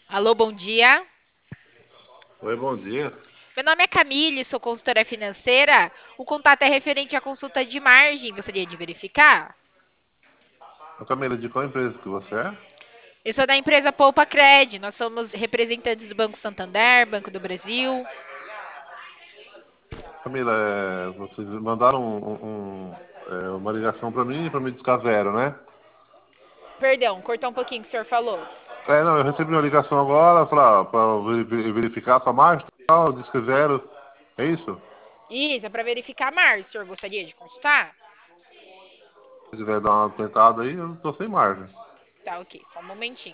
Alô, bom dia. Oi, bom dia. Meu nome é Camille, sou consultora financeira. O contato é referente à consulta de margem. Gostaria de verificar? Ô Camila, de qual empresa que você é? Eu sou da empresa Poupa Cred. Nós somos representantes do Banco Santander, Banco do Brasil. Camila, vocês mandaram uma ligação para mim discar zero, né? Perdão, cortou um pouquinho o que o senhor falou. Não, eu recebi uma ligação agora para verificar a sua marcha e tal, disque zero. É isso? Isso, é para verificar a margem. O senhor gostaria de consultar? Se quiser dar uma tentada aí, eu tô sem margem. Tá, ok. Só um momentinho.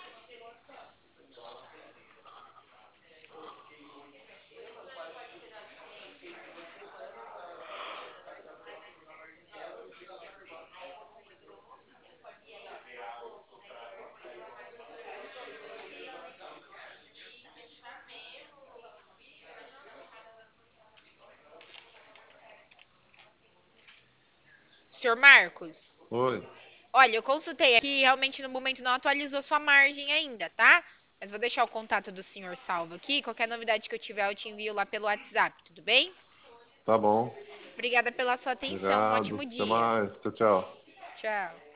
Senhor Marcos, Oi, olha, eu consultei aqui e realmente no momento não atualizou sua margem ainda, tá? Mas vou deixar o contato do senhor salvo aqui. Qualquer novidade que eu tiver, eu te envio lá pelo WhatsApp, tudo bem? tá bom. Obrigada pela sua atenção. Um Obrigado. ótimo Até dia. mais. Tchau, tchau. Tchau.